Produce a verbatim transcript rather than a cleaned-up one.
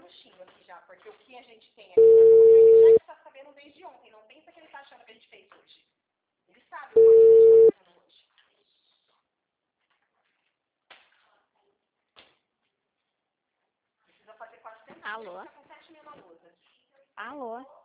buchinho aqui já, porque o que a gente tem aqui, ele já está sabendo desde ontem. Não pensa que ele está achando que a gente fez hoje. Ele sabe o que a gente está fazendo hoje. Precisa fazer quase tempo. Alô? Está com sete mil na lousa. Alô?